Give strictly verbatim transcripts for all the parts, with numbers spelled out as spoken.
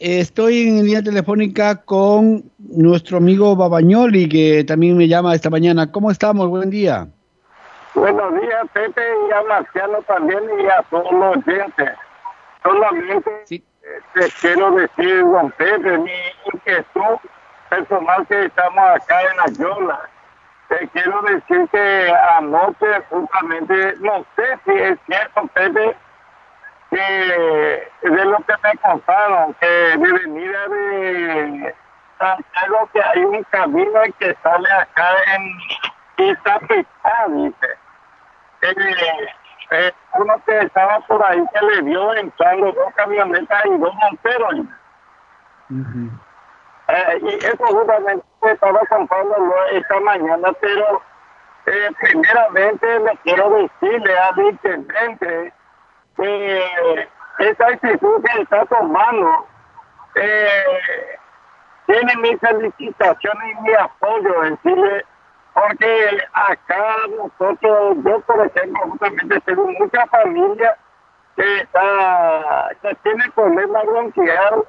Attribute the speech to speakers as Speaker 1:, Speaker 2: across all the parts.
Speaker 1: Estoy en línea telefónica con nuestro amigo Babañoli, que también me llama esta mañana. ¿Cómo estamos? Buen día.
Speaker 2: Buenos días, Pepe, y a Marciano también, y a todos los oyentes. Solamente
Speaker 1: Sí.
Speaker 2: eh, te quiero decir, don Pepe, mi inquietud personal que estamos acá en la Yola. Te quiero decir que anoche, justamente, no sé si es cierto, Pepe, que de lo que me contaron, que de venida de Santiago, que hay un camino que sale acá en Iztapetá, dice. Eh, eh, uno que estaba por ahí que le vio entrando dos camionetas y dos monteros.
Speaker 1: Uh-huh.
Speaker 2: Eh, y eso justamente estaba contándolo esta mañana, pero eh, primeramente le quiero decirle al intendente que esa actitud que está tomando eh, tiene mi felicitación y mi apoyo, decirle, porque acá nosotros, yo por ejemplo, justamente tengo mucha familia que está, que tiene problemas bronquiales,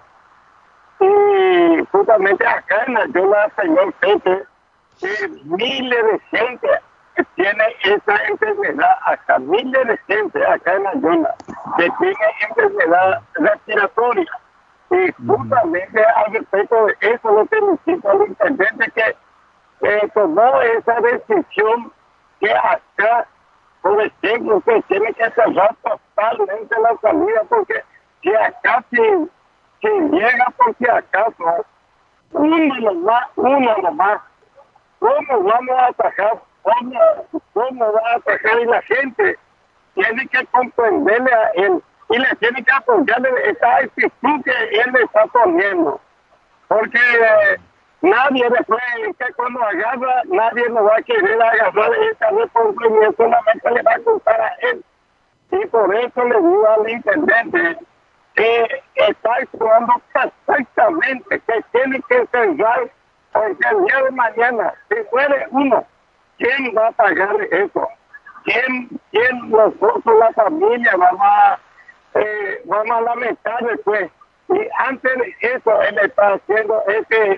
Speaker 2: y justamente acá en la Yola, señor Pepe, eh, miles de gente tiene esa enfermedad, acá miles de gente acá en la Yola, que tiene enfermedad respiratoria. Y justamente al respecto de eso, lo que necesito al intendente que eh, tomó esa decisión, que acá, por ejemplo, que tiene que cerrar totalmente la salida, porque si acá si, si llega por si acaso, uno nomás, uno nomás, ¿cómo vamos a atajar? ¿Cómo, cómo va a atajar? Y la gente tiene que comprenderle a él y le tiene que apoyarle esa actitud que él le está poniendo. Porque eh, nadie después, que cuando agarra, nadie nos va a querer agarrar esa responsabilidad, solamente le va a gustar a él. Y por eso le digo al intendente que está actuando perfectamente, que tiene que cerrar, porque el día de mañana, si muere uno, ¿quién va a pagar eso? ¿Quién, quién nosotros, la familia, vamos a, eh, vamos a lamentar después? Y antes de eso, él está haciendo ese,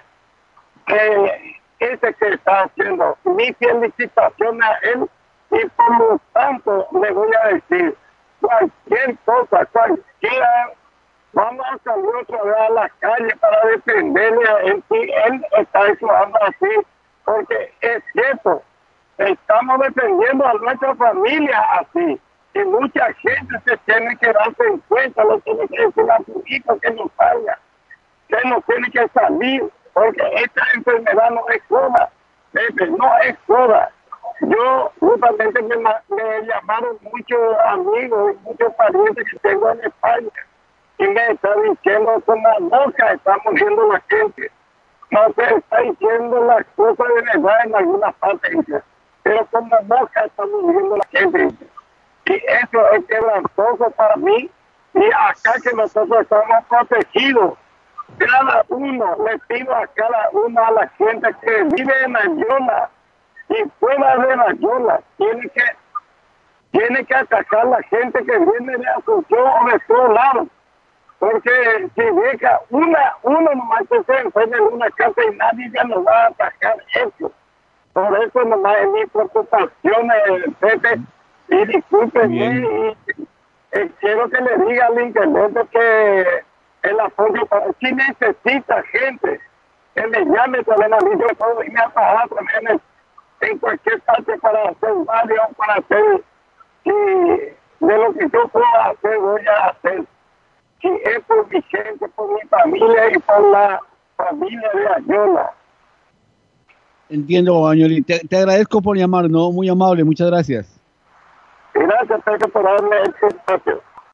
Speaker 2: eh, ese que está haciendo. Mi felicitación a él, y por lo tanto le voy a decir, cualquier cosa, cualquiera, vamos a salir otra vez a la calle para defenderle a él, si él está actuando así, porque es cierto, estamos defendiendo a nuestra familia así, y mucha gente se tiene que darse en cuenta, lo tiene que decir a su hijo que no salga, que no tiene que salir, porque esta enfermedad no es joda, no es joda. Yo justamente me, me llamaron muchos amigos y muchos parientes que tengo en España, y me están diciendo como loca está muriendo la gente. No se está diciendo las cosas de verdad en algunas partes, pero como loca está muriendo la gente. Y eso es quebrantoso para mí, y acá que nosotros estamos protegidos, cada uno, le pido a cada uno, a la gente que vive en la Yola y fuera de la Yola, tiene que, tiene que atacar a la gente que viene de Asunción o de todos lados. Porque si deja una, uno nomás que se enferma en una casa y nadie ya nos va a atacar eso. Por eso nomás es mi preocupación, eh, Pepe, y discúlpenme, y eh, quiero que le diga al intendente que el apoyo, para, si necesita gente, que me llame también a mí, yo puedo irme a pagar también en, en cualquier parte para hacer barrio, para hacer, si de lo que yo puedo hacer, voy a hacer. Si es por mi gente, por mi familia y por la familia de Ayola.
Speaker 1: Entiendo, Babañoli. Te, te agradezco por llamar, ¿no? Muy amable, muchas gracias.
Speaker 2: Gracias, Pepe, por darme este espacio.